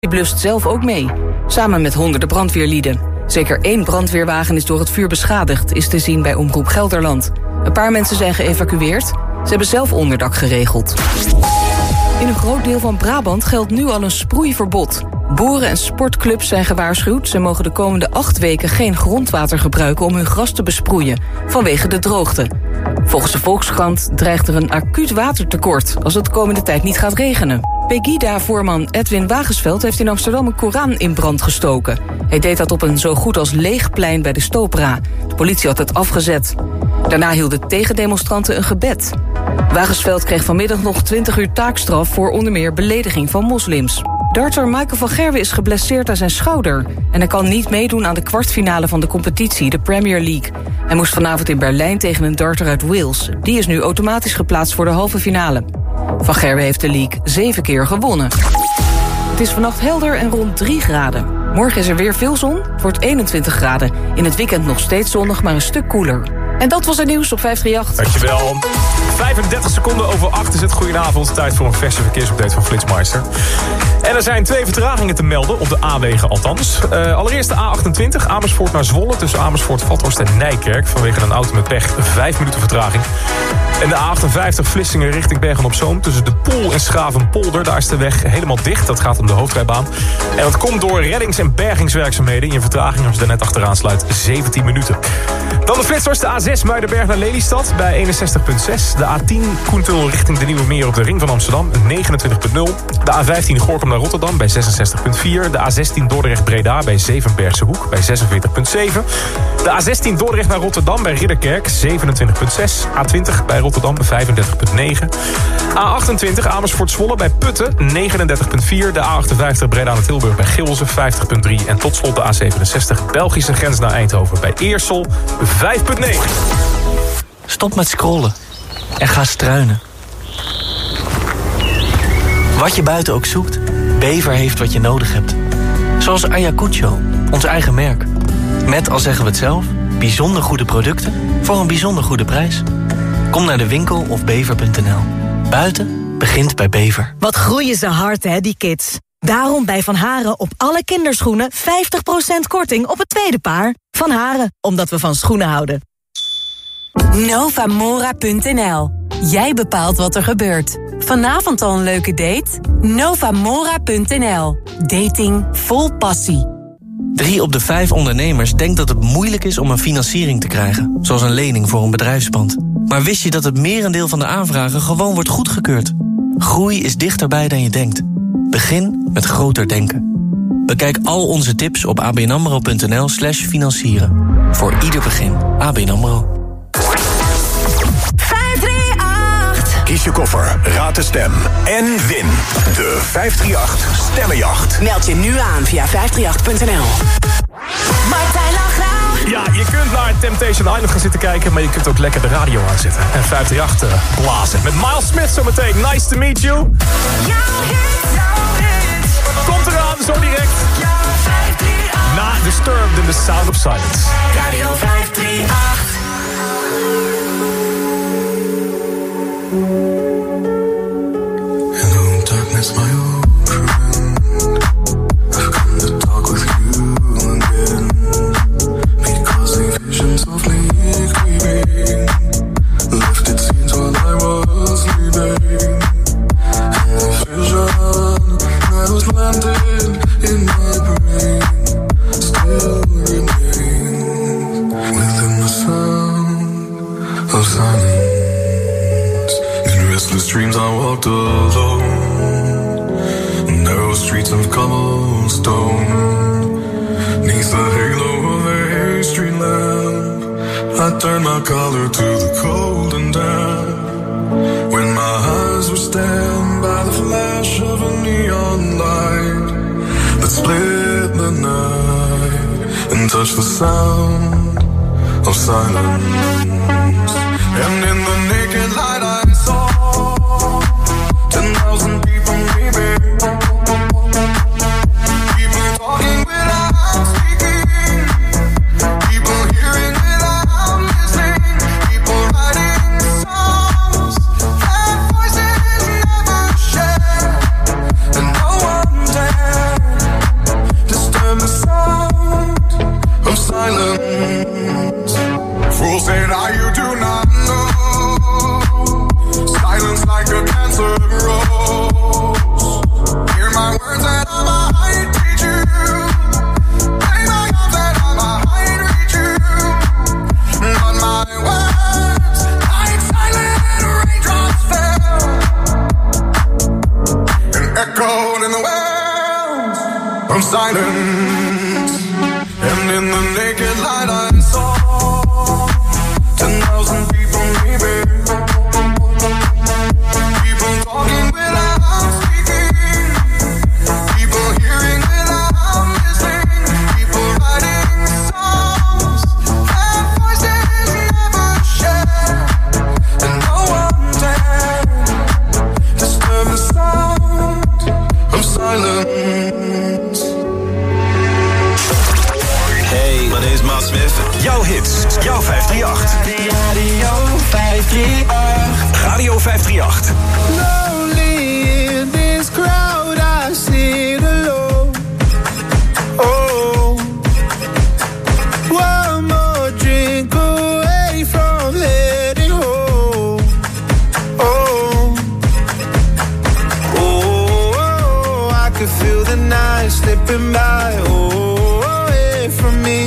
Die blust zelf ook mee, samen met honderden brandweerlieden. Zeker 1 brandweerwagen is door het vuur beschadigd, is te zien bij Omroep Gelderland. Een paar mensen zijn geëvacueerd. Ze hebben zelf onderdak geregeld. In een groot deel van Brabant geldt nu al een sproeiverbod. Boeren en sportclubs zijn gewaarschuwd. Ze mogen de komende 8 weken geen grondwater gebruiken om hun gras te besproeien, vanwege de droogte. Volgens de Volkskrant dreigt er een acuut watertekort als het de komende tijd niet gaat regenen. Pegida-voorman Edwin Wagensveld heeft in Amsterdam een Koran in brand gestoken. Hij deed dat op een zo goed als leeg plein bij de Stopra. De politie had het afgezet. Daarna hielden tegendemonstranten een gebed. Wagensveld kreeg vanmiddag nog 20 uur taakstraf voor onder meer belediging van moslims. Darter Michael van Gerwen is geblesseerd aan zijn schouder en hij kan niet meedoen aan de kwartfinale van de competitie, de Premier League. Hij moest vanavond in Berlijn tegen een darter uit Wales. Die is nu automatisch geplaatst voor de halve finale. Van Gerwen heeft de league 7 keer gewonnen. Het is vannacht helder en rond 3 graden. Morgen is er weer veel zon, het wordt 21 graden. In het weekend nog steeds zonnig, maar een stuk koeler. En dat was het nieuws op 538. Dankjewel. 35 seconden over 8 is het. Goedenavond, tijd voor een verse verkeersupdate van Flitsmeister. En er zijn 2 vertragingen te melden, op de A-wegen althans. Allereerst de A28, Amersfoort naar Zwolle, tussen Amersfoort, Vathorst en Nijkerk. Vanwege een auto met pech, 5 minuten vertraging. En de A58 Vlissingen richting Bergen-op-Zoom, tussen de Poel en Schravenpolder. Daar is de weg helemaal dicht, dat gaat om de hoofdrijbaan. En dat komt door reddings- en bergingswerkzaamheden. In vertraging, als je er net achteraan sluit, 17 minuten. Dan de flitsers, de A6 Muidenberg naar Lelystad bij 61,6. De A10 Koentunnel richting de Nieuwe Meer op de Ring van Amsterdam, 29,0. De A15 Gorinchem naar Rotterdam bij 66,4. De A16 Dordrecht-Breda bij Zevenbergse bij 46,7. De A16 Dordrecht naar Rotterdam bij Ridderkerk, 27,6. A20 bij Rotterdam bij 35,9. A28 Amersfoort-Zwolle bij Putten, 39,4. De A58 Breda naar Tilburg bij Gilze, 50,3. En tot slot de A67 Belgische grens naar Eindhoven bij Eersel, 5,9. Stop met scrollen en ga struinen. Wat je buiten ook zoekt, Bever heeft wat je nodig hebt. Zoals Ayacucho, ons eigen merk. Met, al zeggen we het zelf, bijzonder goede producten voor een bijzonder goede prijs. Kom naar de winkel of bever.nl. Buiten begint bij Bever. Wat groeien ze hard, hè, die kids. Daarom bij Van Haren op alle kinderschoenen 50% korting op het tweede paar. Van Haren, omdat we van schoenen houden. Novamora.nl. Jij bepaalt wat er gebeurt. Vanavond al een leuke date? Novamora.nl. Dating vol passie. 3 op de 5 ondernemers denkt dat het moeilijk is om een financiering te krijgen. Zoals een lening voor een bedrijfspand. Maar wist je dat het merendeel van de aanvragen gewoon wordt goedgekeurd? Groei is dichterbij dan je denkt. Begin met groter denken. Bekijk al onze tips op abnamro.nl/financieren. Voor ieder begin. ABN AMRO. 538. Kies je koffer, raad de stem en win de 538 Stemmenjacht. Meld je nu aan via 538.nl. Martijn Langraal. Ja, je kunt naar Temptation Island gaan zitten kijken, maar je kunt ook lekker de radio aanzetten. En 538 blazen. Met Miles Smith zometeen. Nice to meet you. Jouw hit. Komt eraan, zo direct. Jouw 538. Na Disturbed in the Sound of Silence. Radio 538. Hello, darkness, my old friend. I've come to talk with you again. Because the visions of me creeping left its scenes while I was sleeping. And the vision that was landed in my brain still remains within the sound of silence. In restless dreams I walked alone, narrow streets of cobblestone. Neath the halo of a street lamp, I turned my collar to the cold and damp. When my eyes were stabbed by the flash of a neon light that split the night and touched the sound of silence. And in the naked light I saw 10,000 people weeping, people talking without speaking, people hearing without listening, people writing songs that voices never shared, and no one dared I'm silent, and in the naked light I saw 10,000 people leaving. People talking without speaking, people hearing without listening, people writing songs that voices never share, and no one dared disturb the sound of silence. Hey, my name is Miles Smith. Jouw hits, jouw 538. Radio 538. Radio 538. Lonely in this crowd, I sit alone. Oh, one more drink away from heading home. Oh, oh, I could feel the night slipping by. Oh, away from me.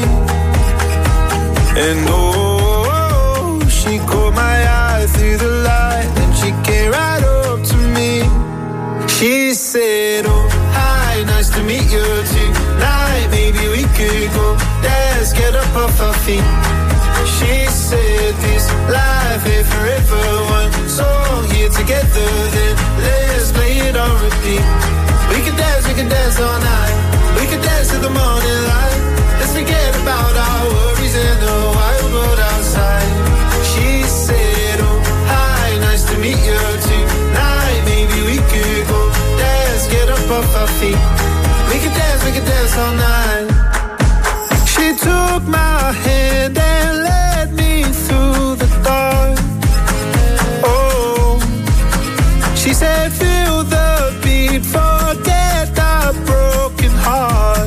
And oh, she caught my eye through the light, and she came right up to me. She said, oh, hi, nice to meet you tonight. Maybe we could go dance, get up off our feet. She said, this life ain't forever. One song here together, then let's play it on repeat. We can dance all night. We can dance till the morning light. Let's forget about our worries and the wild world outside. She said, oh, hi, nice to meet you tonight. Maybe we could go dance, get up off our feet. We can dance all night. She took my hand and led me through the dark. Oh, she said, feel the beat, forget our broken heart.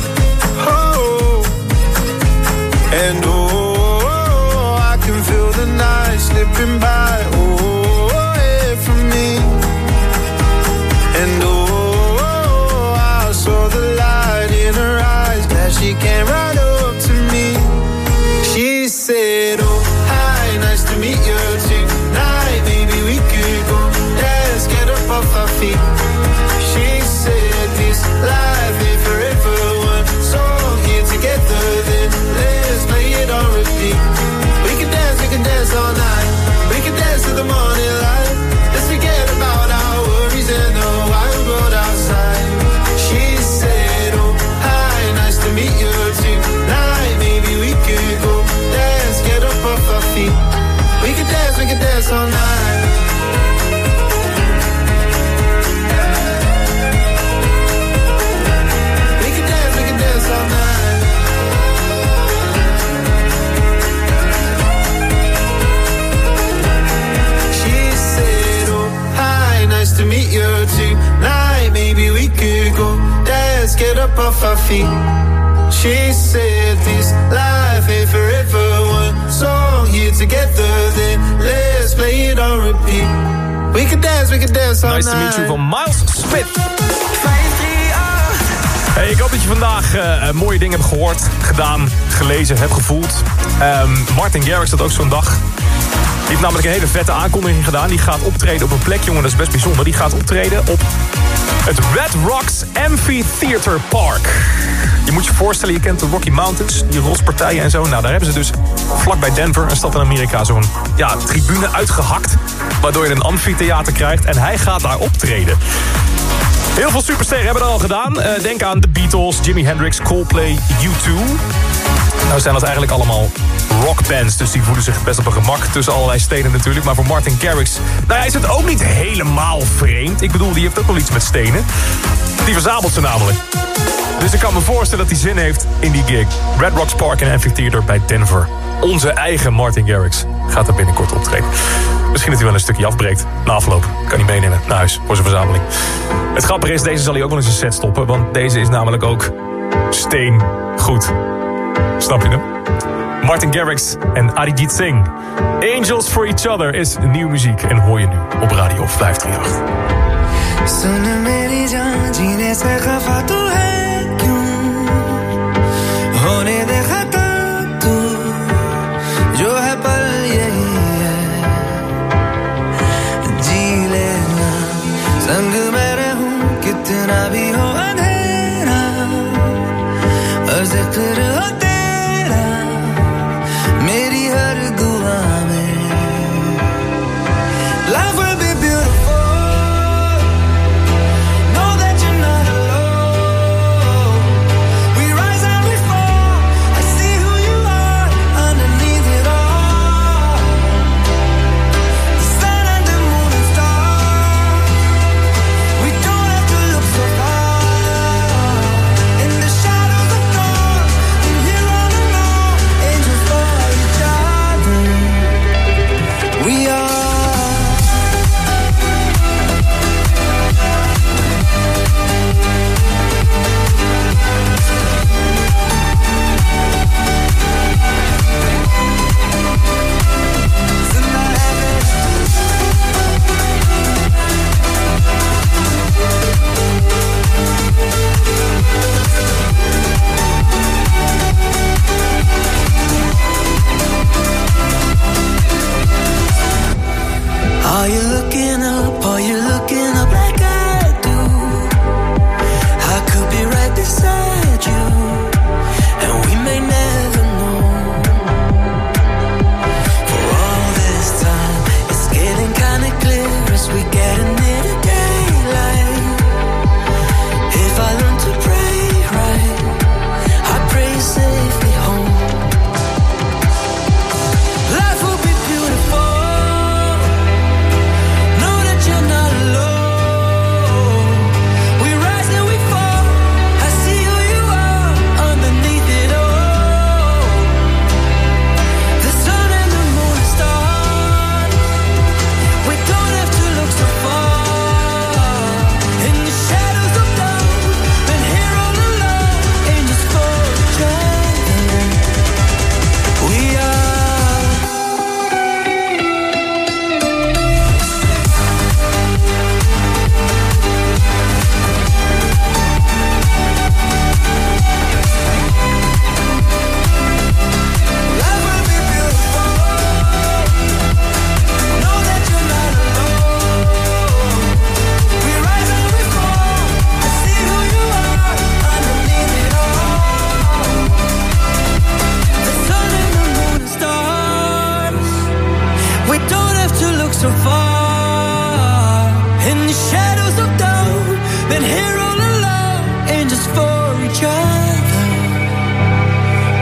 And oh, I can feel the night slipping by, oh, away from me. And oh, I saw the light in her eyes as she came right up to me. She said, oh, hi, nice to meet you tonight. Maybe we could go dance, get up off our feet. She said, this life ain't forever. One song here together, then let's play it on repeat. We can dance all night. We can dance till the morning light. Let's forget about our worries and the wild world outside. She said, oh, hi, nice to meet you tonight. Maybe we could go dance, get up off our feet. We can dance all night. We can dance all night. She said, oh, hi, nice to meet you tonight. Maybe we could go dance, get up off our feet. She said, this life ain't forever. One song here together, then let's play it on repeat. We can dance all night. Nice to meet you van Miles Smith. Hey, ik hoop dat je vandaag mooie dingen hebt gehoord, gedaan, gelezen, hebt gevoeld. Martin Garrix had ook zo'n dag. Die heeft namelijk een hele vette aankondiging gedaan. Die gaat optreden op een plek, jongen, dat is best bijzonder. Die gaat optreden op het Red Rocks Amphitheater Park. Je moet je voorstellen, je kent de Rocky Mountains, die rotspartijen en zo. Nou, daar hebben ze dus vlakbij Denver, een stad in Amerika, zo'n tribune uitgehakt. Waardoor je een amfitheater krijgt en hij gaat daar optreden. Heel veel supersterren hebben dat al gedaan. Denk aan The Beatles, Jimi Hendrix, Coldplay, U2. Nou zijn dat eigenlijk allemaal rockbands, dus die voelen zich best op een gemak tussen allerlei stenen natuurlijk. Maar voor Martin Garrix, nou ja, is het ook niet helemaal vreemd. Ik bedoel, die heeft ook wel iets met stenen. Die verzamelt ze namelijk. Dus ik kan me voorstellen dat hij zin heeft in die gig. Red Rocks Park en Amphitheater bij Denver. Onze eigen Martin Garrix gaat er binnenkort optreden. Misschien dat hij wel een stukje afbreekt na afloop. Kan hij meenemen naar huis voor zijn verzameling. Het grappige is, deze zal hij ook wel eens een set stoppen. Want deze is namelijk ook steengoed. Snap je hem? Martin Garrix en Arijit Singh. Angels for Each Other is nieuwe muziek. En hoor je nu op Radio 538. जो है पल यही है जी लेना संग मैं रहूं कितना भी हो अंधेरा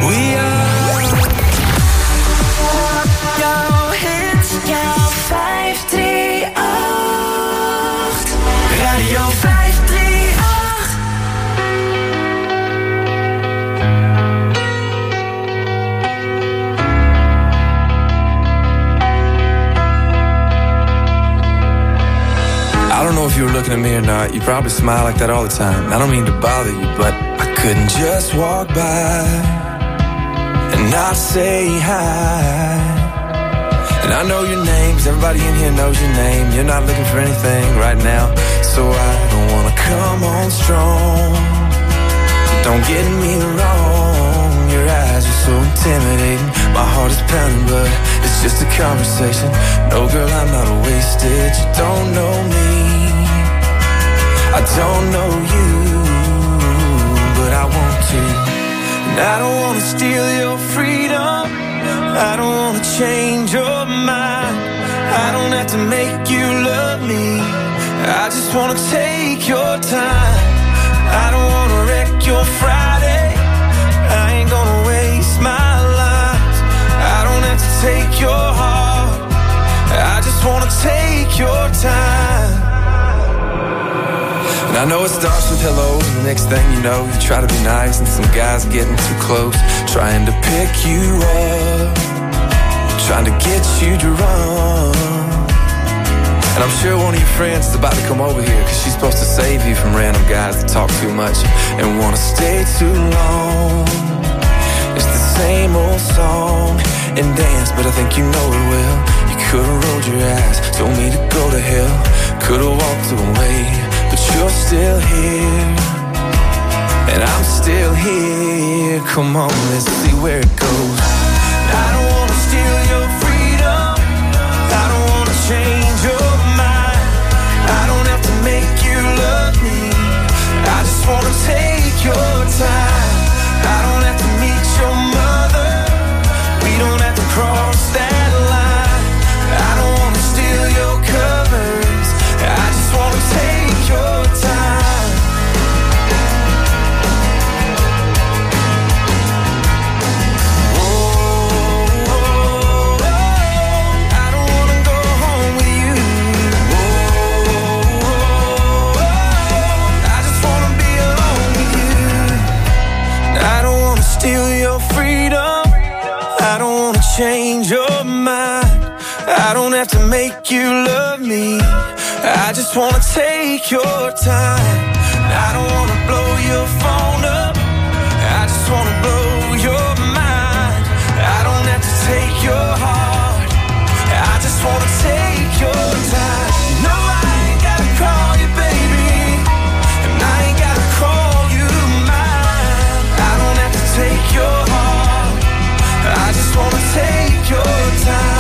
We are jouw hit, jouw 538. Radio 538. I don't know if you were looking at me or not. You probably smile like that all the time. I don't mean to bother you, but I couldn't just walk by and not say hi. And I know your name, 'cause everybody in here knows your name. You're not looking for anything right now, so I don't wanna come on strong. Don't get me wrong, your eyes are so intimidating. My heart is pounding, but it's just a conversation. No, girl, I'm not wasted. You don't know me, I don't know you, but I want to. And I don't wanna steal your freedom, I don't wanna change your mind. I don't have to make you love me, I just wanna take your time. I don't wanna wreck your Friday, I ain't gonna waste my life. I don't have to take your heart, I just wanna take your time. And I know it starts with hello, and the next thing you know, you try to be nice, and some guy's getting too close, trying to pick you up, trying to get you drunk. And I'm sure one of your friends is about to come over here, 'cause she's supposed to save you from random guys that talk too much and wanna stay too long. It's the same old song and dance, but I think you know it well. You could've rolled your eyes, told me to go to hell, could've walked away, but you're still here, and I'm still here. Come on, let's see where it goes. I don't wanna steal your freedom, I don't wanna change your mind. I don't have to make you love me, I just wanna take your time. I don't have to meet your mother, we don't have to cross that line. I don't wanna steal your covers, I just wanna take your time. Steal your freedom, I don't wanna change your mind. I don't have to make you love me, I just wanna take your time. I don't wanna blow your phone up, I just wanna blow your mind. I don't have to take your heart, I just wanna take your time. No, I ain't gotta call you baby, and I ain't gotta call you mine. I don't have to take your heart, I just wanna take your time.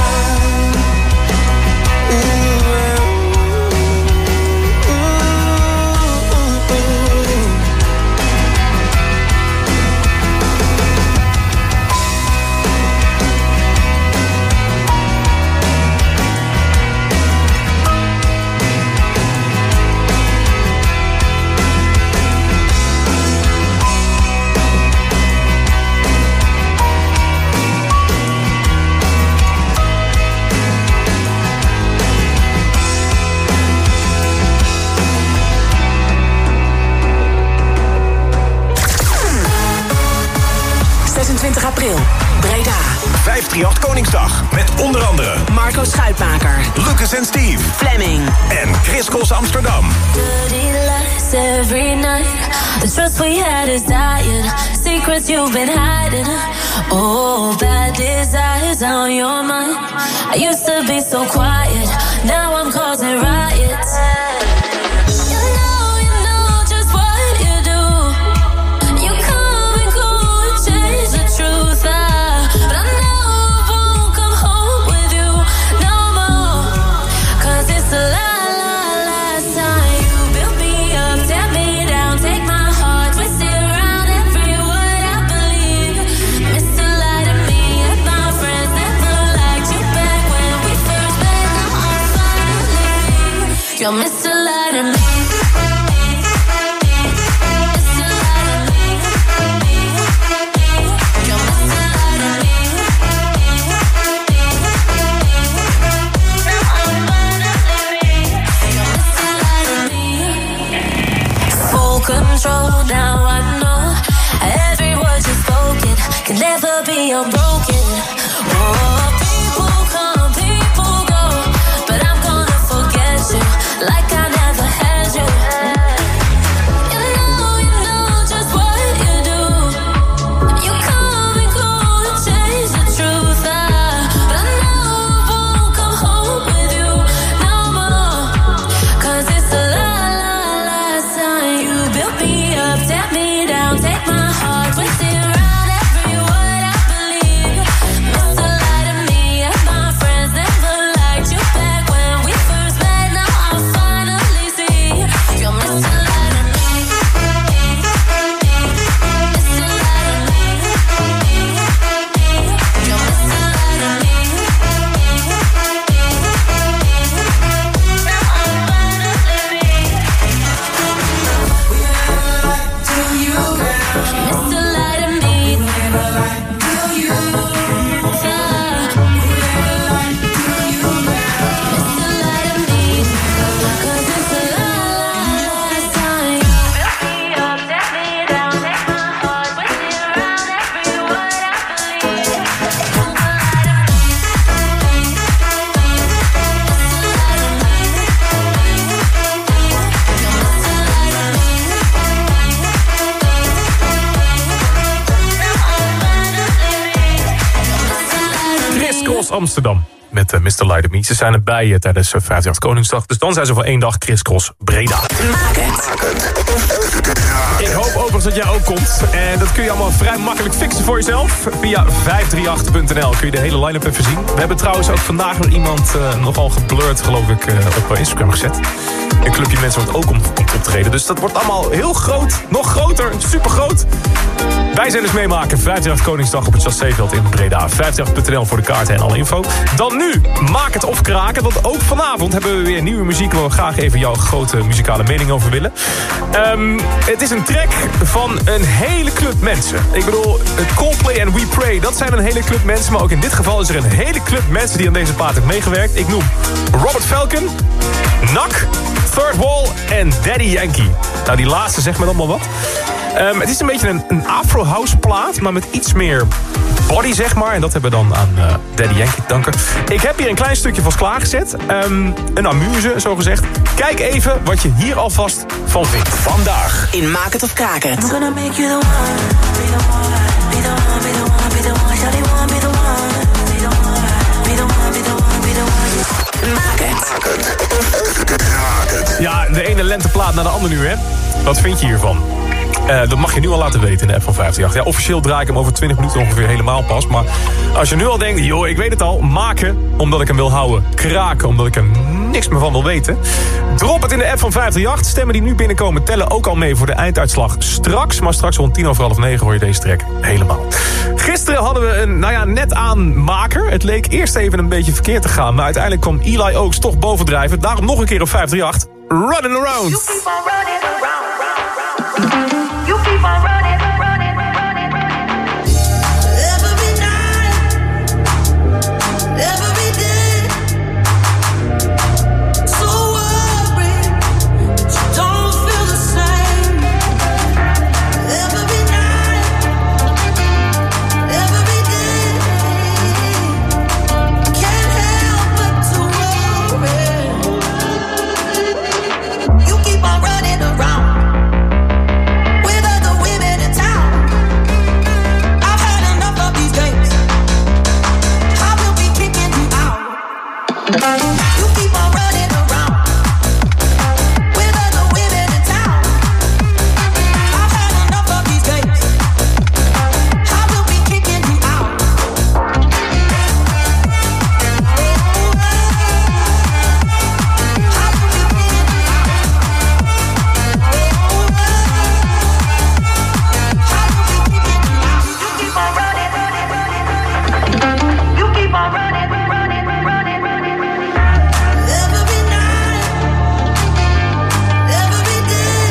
April, Breda. 538 Koningsdag. Met onder andere Marco Schuitmaker, Lucas en Steve, Fleming en Chris Cross Amsterdam. Every night, the trust we had is dying. Secrets you've been hiding. Oh, bad desires on your mind. I used to be so quiet. Now I'm causing riots. You're Mr. Light of me. Mr. Light of me. You're Mr. feel broken. Oh, people come, people go, but I'm gonna forget you like I never had you. You know just what you do. You come and go and change the truth. But I know I won't come home with you no more. 'Cause it's the last time you built me up, tear me down, take my heart, twist it around every word I believe. Mr. Lie to me and my friends never liked you back when we first met. Now I finally see you're Mr. Lie to me. Mr. Lie to me. You're Mr. Lie to me. Mr. Lie to me. Crisscross Amsterdam met Mr. Lie to Me. Ze zijn erbij tijdens 58 Koningsdag. Dus dan zijn ze voor 1 dag Crisscross Breda. Ik hoop overigens dat jij ook komt. En dat kun je allemaal vrij makkelijk fixen voor jezelf. Via 538.nl kun je de hele line-up even zien. We hebben trouwens ook vandaag nog iemand nogal geblurred, geloof ik, op Instagram gezet. Een clubje mensen wordt ook om op te treden. Dus dat wordt allemaal heel groot. Nog groter. Super groot. Wij zijn dus meemaken. 58 Koningsdag op het Chasséveld in Breda. 538.nl voor de kaarten en alle info. Dan nu, maak het of kraken. Want ook vanavond hebben we weer nieuwe muziek waar we graag even jouw grote muzikale mening over willen. Het is een track van een hele club mensen. Ik bedoel, Coldplay en We Pray, dat zijn een hele club mensen. Maar ook in dit geval is er een hele club mensen die aan deze plaat heeft meegewerkt. Ik noem Robert Falcon, Nak, Third Wall en Daddy Yankee. Nou, die laatste zegt me allemaal wat. Het is een beetje een Afro-house plaat, maar met iets meer body, zeg maar. En dat hebben we dan aan Daddy Yankee te danken. Ik heb hier een klein stukje vast klaargezet. Een amuse, zo gezegd. Kijk even wat je hier alvast van vindt. Vandaag in Maak het of Kraak het. I'm gonna make you the one, be the one, be the one, be the one, be the one, shall be one, be the one, be the one, be the one, be the one, be the one. Maak het. Ja, de ene lenteplaat naar de andere nu, hè. Wat vind je hiervan? Dat mag je nu al laten weten in de app van 58. Ja, officieel draai ik hem over 20 minuten ongeveer helemaal pas. Maar als je nu al denkt, joh, ik weet het al. Maken, omdat ik hem wil houden. Kraken, omdat ik er niks meer van wil weten. Drop het in de app van 538. Stemmen die nu binnenkomen tellen ook al mee voor de einduitslag straks. Maar straks rond 9:10 hoor je deze track helemaal. Gisteren hadden we een, net aan maker. Het leek eerst even een beetje verkeerd te gaan. Maar uiteindelijk kwam Eli Oaks toch bovendrijven. Daarom nog een keer op 538. Running Around. You keep on running around. You keep on running, running, running, running. Every night, every day. So worried, you don't feel the same. Every night, every day. Can't help but to worry. You keep on running around. You keep on running around with other women in town. I've had enough of these games. I will be kicking you out. You keep on running, running, running. You keep on running, running, running, running. Every night, every day.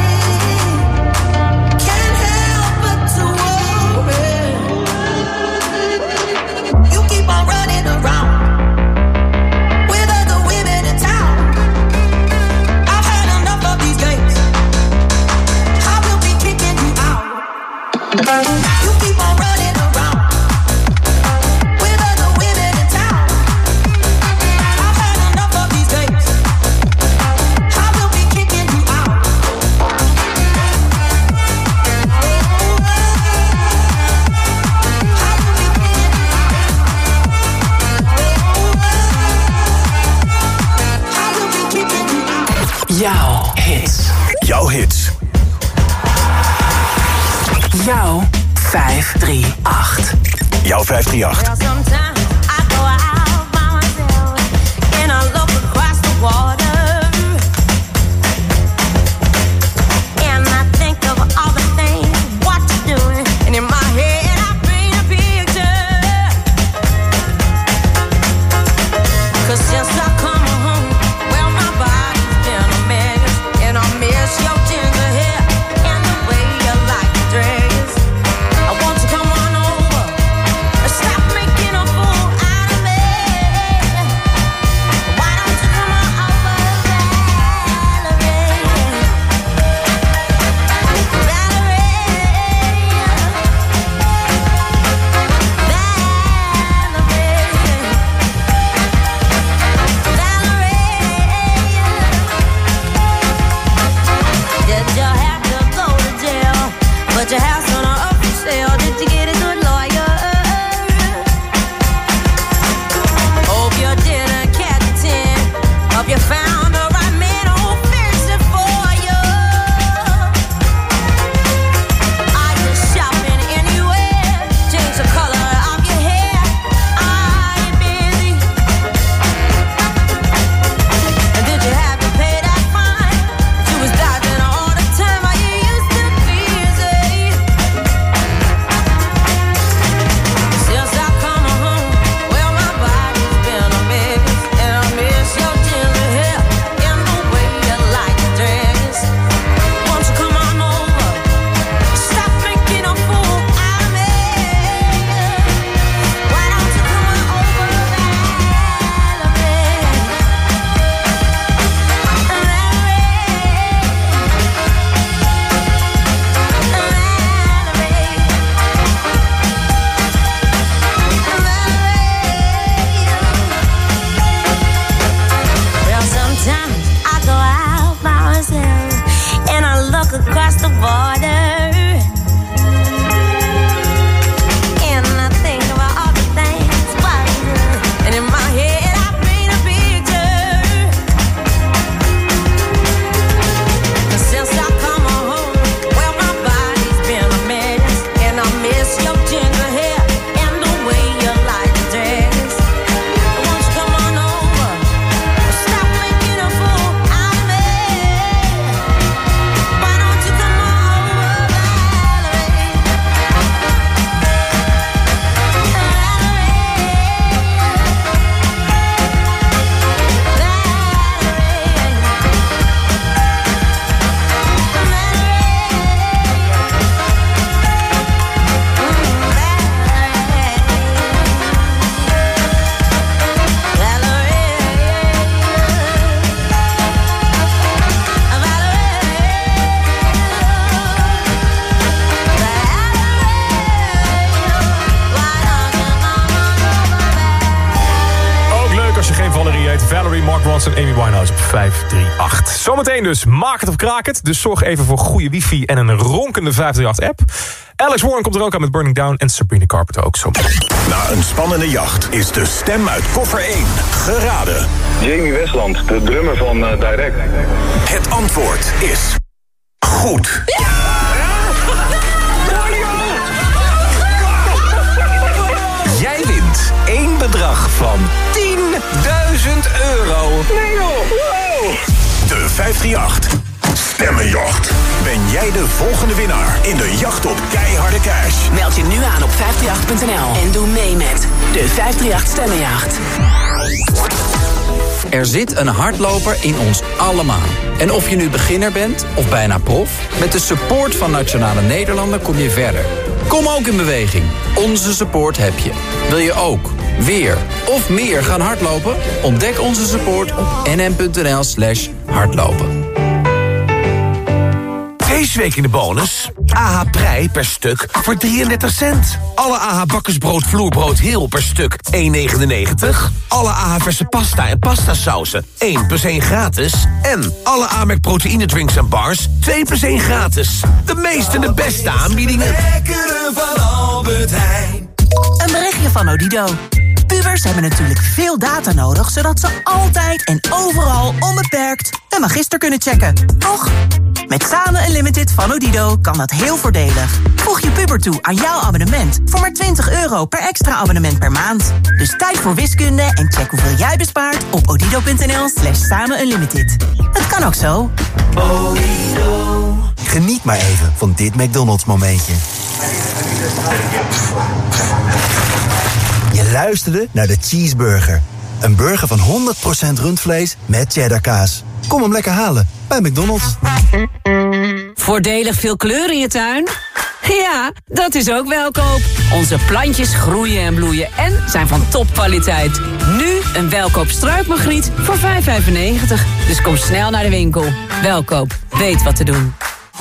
Can't help but to worry. You keep on running around with other women in town. I've had enough of these games. I will be kicking you out. You keep on running around Jouw 538. Jouw 538. Valerie, Mark Ronson, Amy Winehouse op 538. Zometeen dus, maak het of kraak het. Dus zorg even voor goede wifi en een ronkende 538-app. Alex Warren komt er ook aan met Burning Down en Sabrina Carpenter ook zo. Na een spannende jacht is de stem uit koffer 1 geraden. Jamie Westland, de drummer van Direct. Het antwoord is goed. Jij wint één bedrag van €10.000. Nee joh, wow. De 538 Stemmenjacht. Ben jij de volgende winnaar in de jacht op keiharde cash? Meld je nu aan op 538.nl en doe mee met de 538 Stemmenjacht. Er zit een hardloper in ons allemaal. En of je nu beginner bent of bijna prof, met de support van Nationale Nederlanden kom je verder. Kom ook in beweging. Onze support heb je. Wil je ook weer of meer gaan hardlopen? Ontdek onze support op nm.nl/hardlopen. Deze week in de bonus. AH Prij per stuk voor 33 cent. Alle AH bakkersbrood vloerbrood heel per stuk 1,99. Alle AH verse pasta en pastasausen 1 + 1 gratis. En alle Amerk proteïne drinks en bars 2 + 1 gratis. De meeste en de beste aanbiedingen. Lekkere van Albert Heijn. Een berichtje van Odido. Pubers hebben natuurlijk veel data nodig, zodat ze altijd en overal onbeperkt een magister kunnen checken. Toch? Met Samen Unlimited van Odido kan dat heel voordelig. Voeg je puber toe aan jouw abonnement voor maar €20 per extra abonnement per maand. Dus tijd voor wiskunde en check hoeveel jij bespaart op odido.nl/Samen Unlimited. Het kan ook zo. Geniet maar even van dit McDonald's momentje. Je luisterde naar de Cheeseburger. Een burger van 100% rundvlees met cheddarkaas. Kom hem lekker halen bij McDonald's. Voordelig veel kleur in je tuin? Ja, dat is ook Welkoop. Onze plantjes groeien en bloeien en zijn van topkwaliteit. Nu een Welkoop struikmagriet voor €5,95. Dus kom snel naar de winkel. Welkoop, weet wat te doen.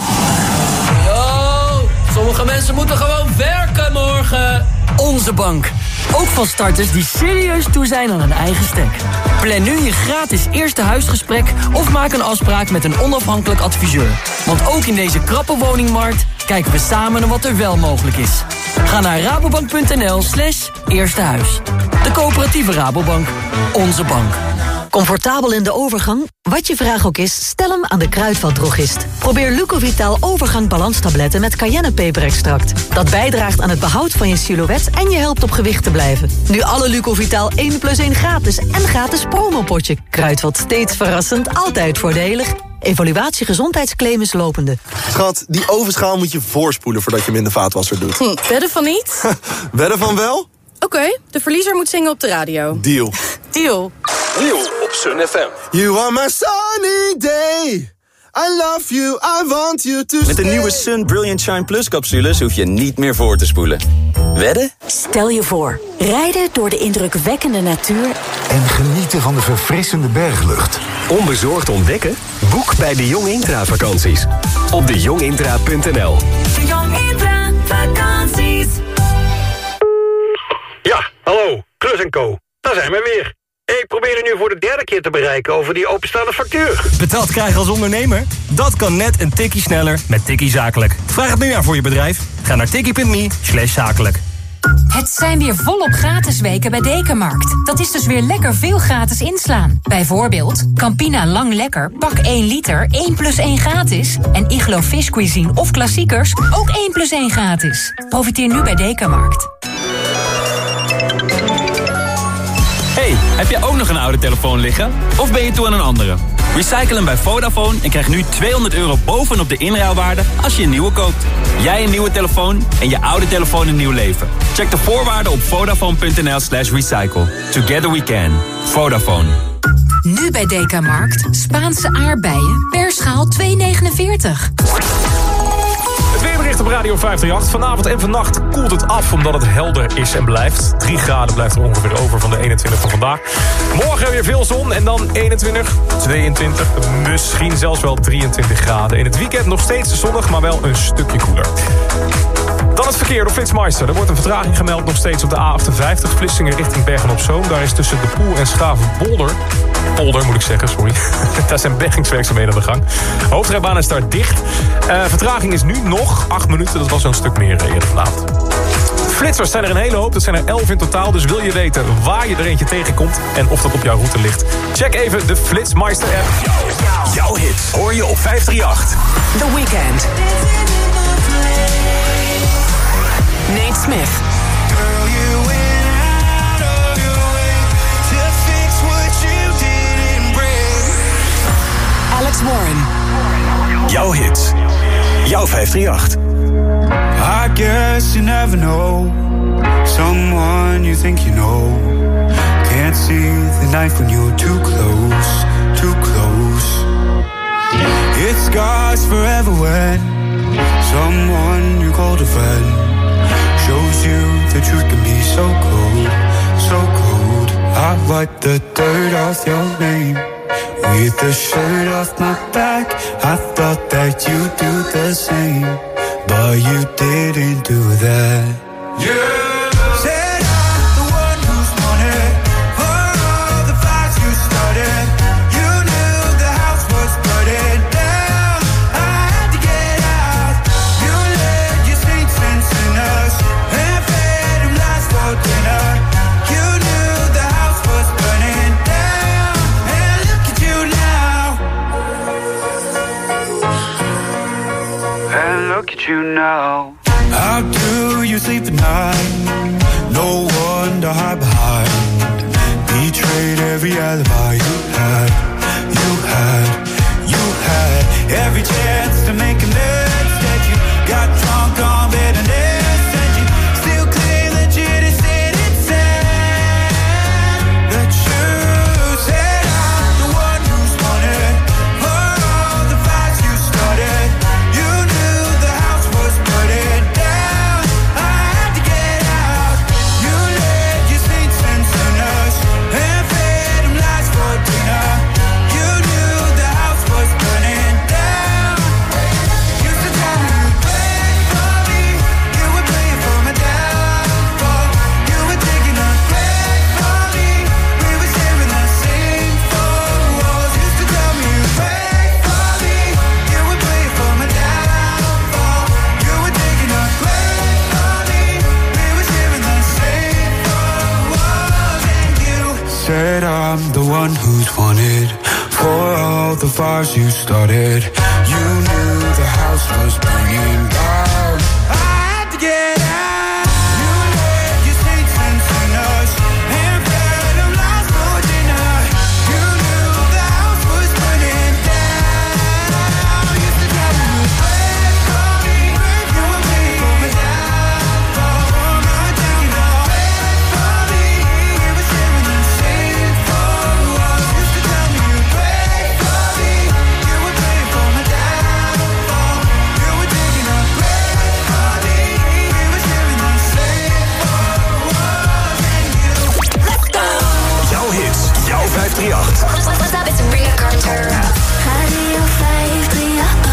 Yo, sommige mensen moeten gewoon werken morgen. Onze bank. Ook van starters die serieus toe zijn aan een eigen stek. Plan nu je gratis eerste huisgesprek of maak een afspraak met een onafhankelijk adviseur. Want ook in deze krappe woningmarkt kijken we samen naar wat er wel mogelijk is. Ga naar rabobank.nl/eerstehuis. De coöperatieve Rabobank. Onze bank. Comfortabel in de overgang? Wat je vraag ook is, stel hem aan de Kruidvatdrogist. Probeer Lucovitaal overgang balanstabletten met cayennepeperextract. Dat bijdraagt aan het behoud van je silhouet en je helpt op gewicht te blijven. Nu alle Lucovitaal 1+1 gratis en gratis promopotje. Kruidvat steeds verrassend, altijd voordelig. Evaluatie gezondheidsclaim is lopende. Schat, die ovenschaal moet je voorspoelen voordat je hem in de vaatwasser doet. Wedden van niet? Wedden van wel? Oké, de verliezer moet zingen op de radio. Deal. Deal. Deal op Sun FM. You are my sunny day. I love you, I want you to Met de nieuwe Sun Brilliant Shine Plus capsules hoef je niet meer voor te spoelen. Wedden? Stel je voor, rijden door de indrukwekkende natuur en genieten van de verfrissende berglucht. Onbezorgd ontdekken? Boek bij de Jong Intra vakanties. Op dejongintra.nl. De Jong Intra vakanties. Ja, hallo, Klus & Co. Daar zijn we weer. Ik probeer u nu voor de derde keer te bereiken over die openstaande factuur. Betaald krijgen als ondernemer? Dat kan net een tikkie sneller met Tikkie Zakelijk. Vraag het nu aan voor je bedrijf. Ga naar tikkie.me/zakelijk. Het zijn weer volop gratis weken bij Dekamarkt. Dat is dus weer lekker veel gratis inslaan. Bijvoorbeeld Campina Lang Lekker, pak 1 liter, 1+1 gratis. En Iglo Fish Cuisine of klassiekers, ook 1+1 gratis. Profiteer nu bij Dekamarkt. Hey, heb jij ook nog een oude telefoon liggen? Of ben je toe aan een andere? Recycle hem bij Vodafone en krijg nu €200 bovenop de inruilwaarde als je een nieuwe koopt. Jij een nieuwe telefoon en je oude telefoon een nieuw leven. Check de voorwaarden op vodafone.nl/recycle. Together we can. Vodafone. Nu bij Dekamarkt, Spaanse aardbeien, per schaal €2,49. Het weerbericht op Radio 538. Vanavond en vannacht koelt het af omdat het helder is en blijft. 3 graden blijft er ongeveer over van de 21 van vandaag. Morgen weer veel zon en dan 21, 22, misschien zelfs wel 23 graden. In het weekend nog steeds zonnig, maar wel een stukje koeler. Dan het verkeer door Flitsmeister. Er wordt een vertraging gemeld nog steeds op de A58. Vlissingen richting Bergen-op-Zoom. Daar is tussen De Poel en Schavenpolder... Polder moet ik zeggen, sorry. Daar zijn bergingswerkzaamheden aan de gang. Hoofdrijbaan is daar dicht. Vertraging is nu nog 8 minuten. Dat was een stuk meer eerder vanavond. Flitsers zijn er een hele hoop. Dat zijn er 11 in totaal. Dus wil je weten waar je er eentje tegenkomt en of dat op jouw route ligt? Check even de Flitsmeister app. Jouw hits hoor je op 538. The Weeknd. Nate Smith. Alex Warren. Jouw hits. Jouw 538. I guess you never know someone you think you know. Can't see the knife when you're too close, too close. It scars forever when someone you called a friend shows you the truth can be so cold, so cold. I wipe the dirt off your name with the shirt off my back. I thought that you'd do the same, but you didn't do that. Yeah. Said I'm the one who's wanted for all the fights you started. You knew the house was burning down. I had to get out. You led your saints and sinners and fed them lies for dinner. You knew the house was burning down, and look at you now. you sleep at night. No one to hide behind. Betrayed every alibi you had. Every chance to make amends. That you got drunk on bitterness. And you still claim that you just didn't say. That you said I'm the one who's wanted. For all the fights you started. You knew the house was burning down. I had to get out. You led your saints and sinners and fed them lies for dinner. You knew the house was burning down. Used to tell me you'd pray for me. You would play for my downfall. You were taking a break for me. We were sharing the same four walls. Used to tell me you'd pray for me. You would play for my downfall. You were taking a break for me. We were sharing the same four walls. And you said I'm the one who's wanted. For all the fires you started. You knew the house was burning down. I had to get out. You led your saints and sinners and fed them lies for dinner. You knew the house was burning down. Used to tell me you'd pray for me. You would pray for my downfall. Taking a break for me. We were sharing the same four walls. Used to tell me you'd pray for me. You would pray for my downfall. You were taking a break for me. We were sharing the same four walls. Let's go! Jouw hits, jouw 538. What's up, it's Sabrina Carter. Radio 538.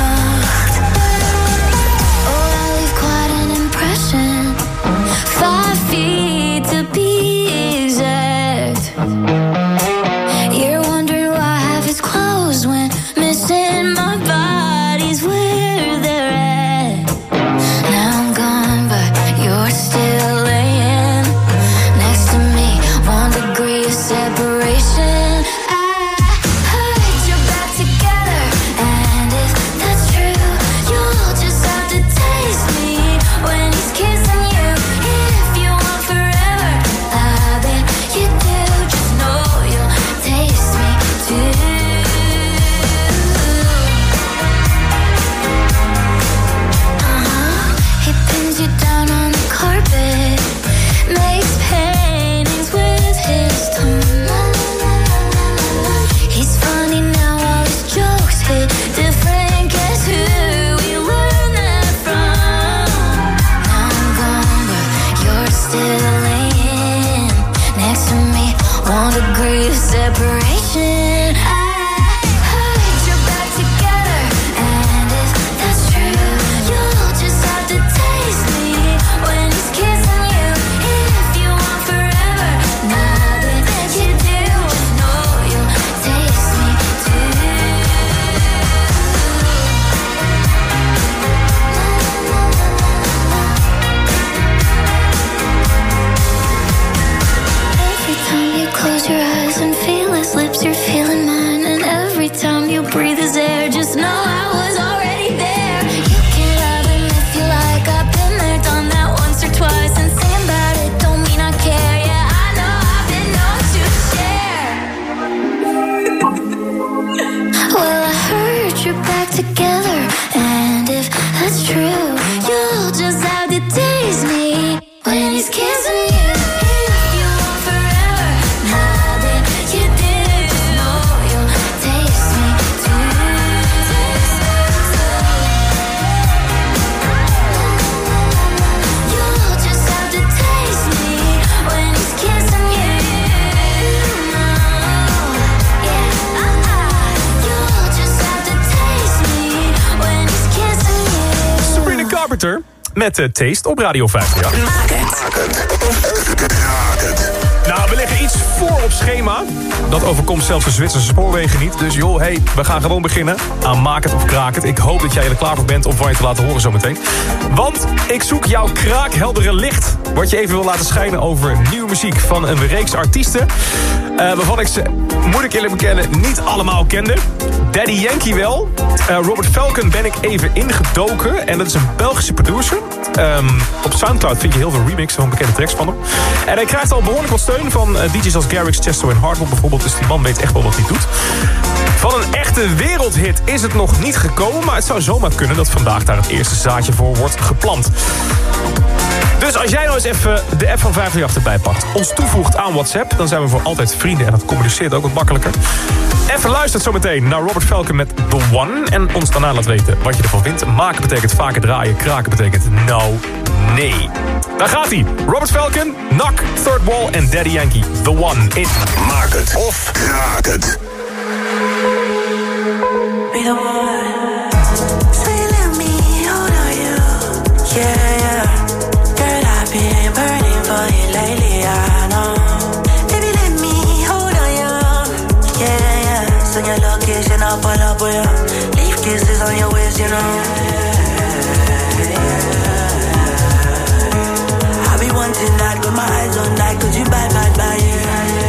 Oh, I leave quite an impression. 5 feet to be exact. You're wondering why half is closed when missing my body's where they're at. Now I'm gone, but you're still laying next to me. 1 degree of separation. I heard you're back together, and if that's true, you'll just have to taste me when he's kissing you. If you want forever, I bet you do. Just know you'll taste me too. He pins you down on the carpet, makes paintings with his tongue. He's funny now, all his jokes hit different. Guess who we learned that from? Now I'm gone, but you're still laying next to me. 1 degree of separation. I heard you're back together, and if that's true, you'll just have to taste me when he's kissing you. If you want forever, now that you do, just know you'll taste me too. Every time you close your eyes and feel his lips, you're feeling mine. And every time you breathe his air, just know I was already there. You can love him if you like. I've been there, done that once or twice. And saying about it don't mean I care. Yeah, I know I've been known to share. Well, I heard you're back together, and if that's true, you'll just have to taste me when he's kissing you. If you want forever, now that you do, just know you'll taste me too. You'll just have to taste me when he's kissing you. Yeah, you'll just have to taste me when he's kissing you. Sabrina Carpenter met Taste op Radio 538. Nou, we liggen iets voor op schema. Dat overkomt zelfs de Zwitserse spoorwegen niet. Dus joh, hey, we gaan gewoon beginnen aan Maak het of Kraak het. Ik hoop dat jij er klaar voor bent om van je te laten horen zometeen. Want ik zoek jouw kraakheldere licht. Wat je even wil laten schijnen over nieuwe muziek van een reeks artiesten. Waarvan ik ze, moet ik eerlijk bekennen, niet allemaal kende. Daddy Yankee wel. Robert Falcon ben ik even ingedoken. En dat is een Belgische producer. Op Soundcloud vind je heel veel remixen van bekende tracks van hem. En hij krijgt al behoorlijk wat steun van DJ's als Garrix, Chesto en Hardwell bijvoorbeeld. Dus die man weet echt wel wat hij doet. Van een echte wereldhit is het nog niet gekomen. Maar het zou zomaar kunnen dat vandaag daar het eerste zaadje voor wordt geplant. Dus als jij nou eens even de app van 538 erbij pakt, ons toevoegt aan WhatsApp, dan zijn we voor altijd vrienden en dat communiceert ook wat makkelijker. Even luistert zometeen naar Robert Falcon met The One en ons daarna laat weten wat je ervan vindt. Maken betekent vaker draaien, kraken betekent nou nee. Daar gaat hij. Robert Falcon, Knock, Third Wall en Daddy Yankee. The One in Maak het of kraak het. Be the one. Say let me hold on you. Yeah. Been burning for you lately, I know. Baby, let me hold on you. Yeah. Send your location, I'll pull up with you. Leave kisses on your waist, you know. I be wanting that with my eyes on that. Could you buy it?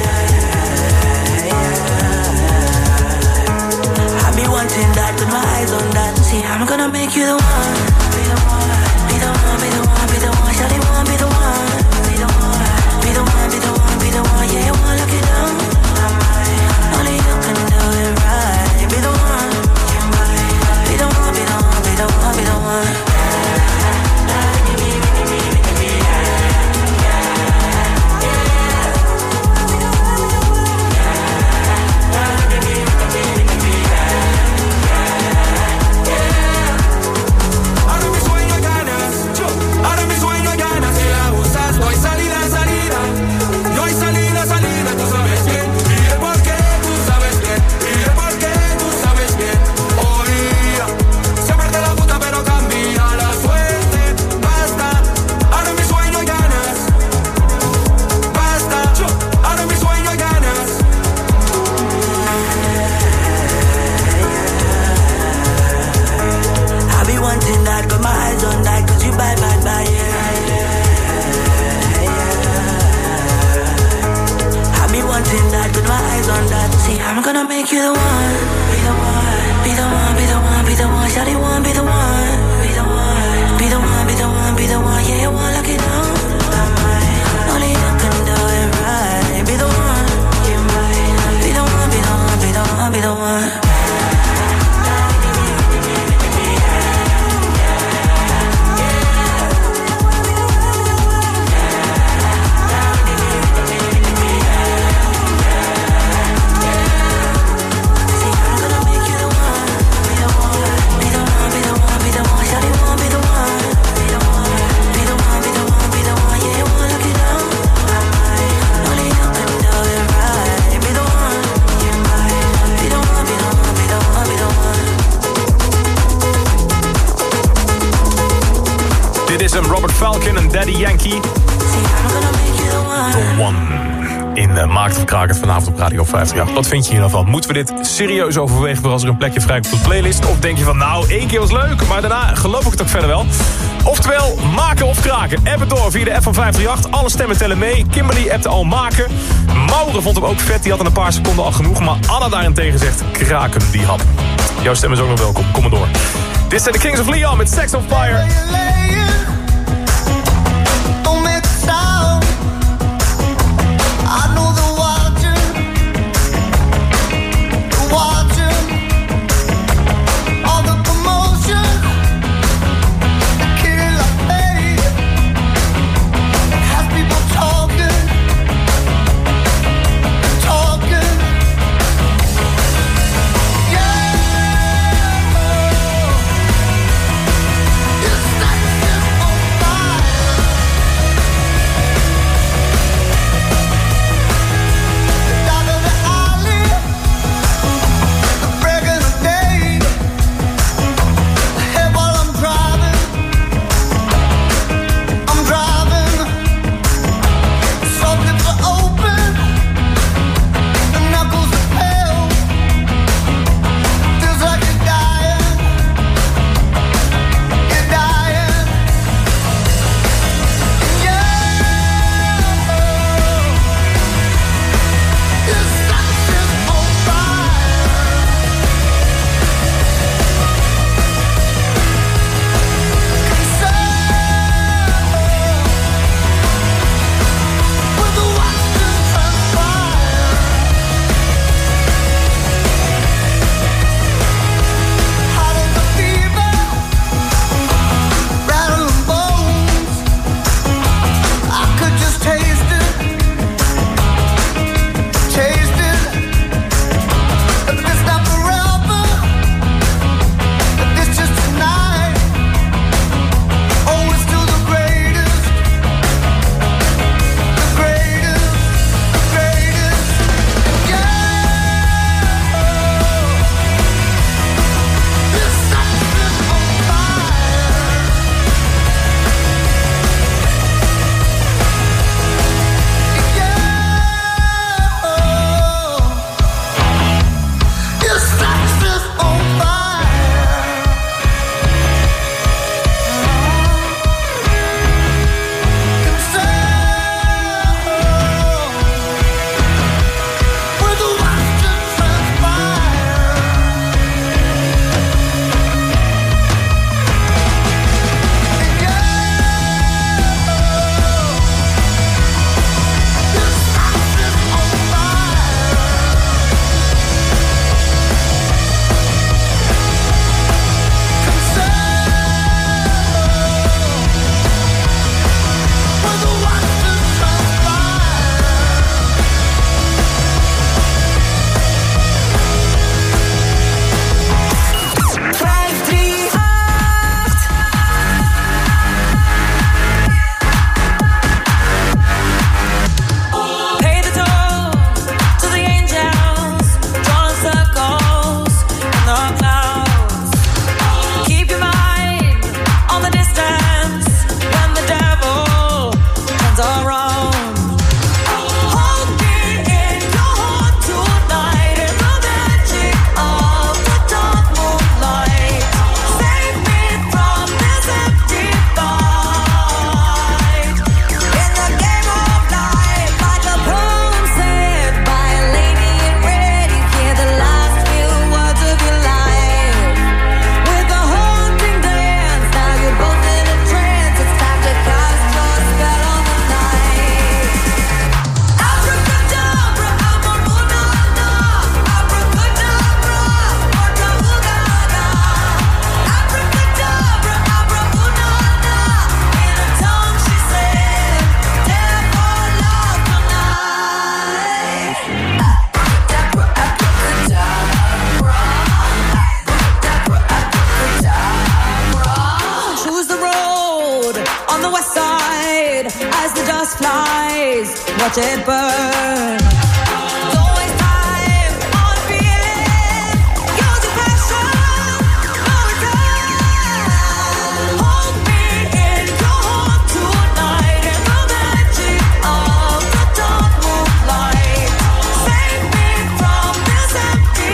I be wanting that with my eyes on that. See, I'm gonna make you the one. Be the one. Be the one, be the one, be the one. Shawty want be the one. Be the one, be the one, be the one, be the one. Yeah, you wanna look it down. Only you can do it right. Be the one. Be the one, be the one, be the one, be the one. I'm gonna make you the one. Be the one, be the one, be the one, be the one. Shawty want be the one. Be the one, be the one, be the one, be the one. Yeah, you want lock it down. Only you can do it right. Be the one, be the one, be the one, be the one, be the one. Robert Falcon en Daddy Yankee. The One. In Maakt of Kraak het vanavond op Radio 538. Wat vind je hier nou van? Moeten we dit serieus overwegen voor als er een plekje vrij komt op de playlist? Of denk je van nou, 1 keer was leuk, maar daarna geloof ik het ook verder wel. Oftewel, maken of kraken. App het door via de app van 538. Alle stemmen tellen mee. Kimberly appte al maken. Maure vond hem ook vet. Die had in een paar seconden al genoeg. Maar Anna daarentegen zegt kraken die hap. Jouw stem is ook nog welkom. Kom maar door. Dit zijn de Kings of Leon met Sex on Fire. Yeah. sides are wrong. Hold me in your heart tonight in the magic of the dark moonlight. Save me from this empty fight. In the game of life, like a poem said by a lady in red, you hear the last few words of your life. With a haunting dance, now you're both in a trance. It's time to cast your spell on the night. Abracadabra, abracadabra, abracadabra, abracadabra. Abracadabra, abracadabra. In a tongue she said, "Death or love tonight." Abracadabra, abracadabra. Choose the road on the west side as the dust flies. Watch it burn. Don't waste time on feeling. Use your passion for return. Hold me in your heart tonight in the magic of the dark moonlight. Save me from this empty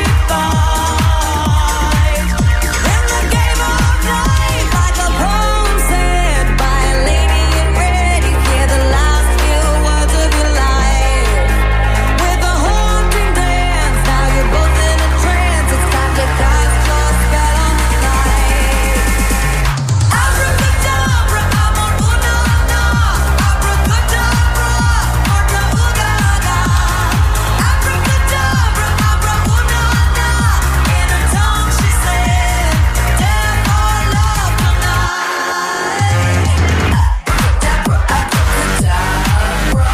fight. In the game of life, like a poem said by a lady in red, you hear the last few words of your life. With a haunting dance, now you're both in a trance. It's time to cast your spell on the night. Abracadabra, abracadabra, abracadabra, abracadabra. Abracadabra, abracadabra. In a tongue she said, "Death or love tonight." Abracadabra, abracadabra.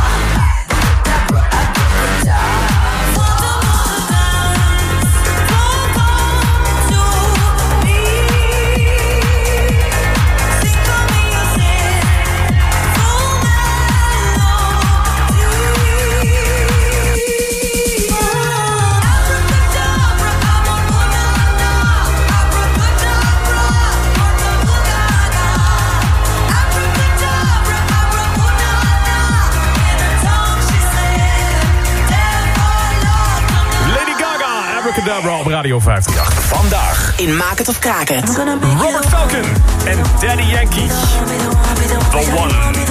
Lady Gaga, Abracadabra op Radio 538. Vandaag In Maak het of Kraak het. Robert Falcon en Daddy Yankee. The One.